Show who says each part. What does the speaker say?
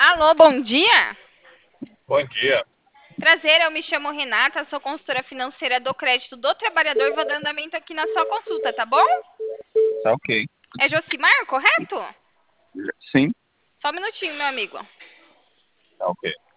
Speaker 1: Alô, bom dia.
Speaker 2: Bom dia.
Speaker 1: Prazer, eu me chamo Renata, sou consultora financeira do Crédito do Trabalhador e vou dar andamento aqui na sua consulta, tá bom?
Speaker 2: Tá ok.
Speaker 1: É Josimar, correto?
Speaker 2: Sim,
Speaker 1: Só um minutinho, meu amigo.
Speaker 2: tá ok.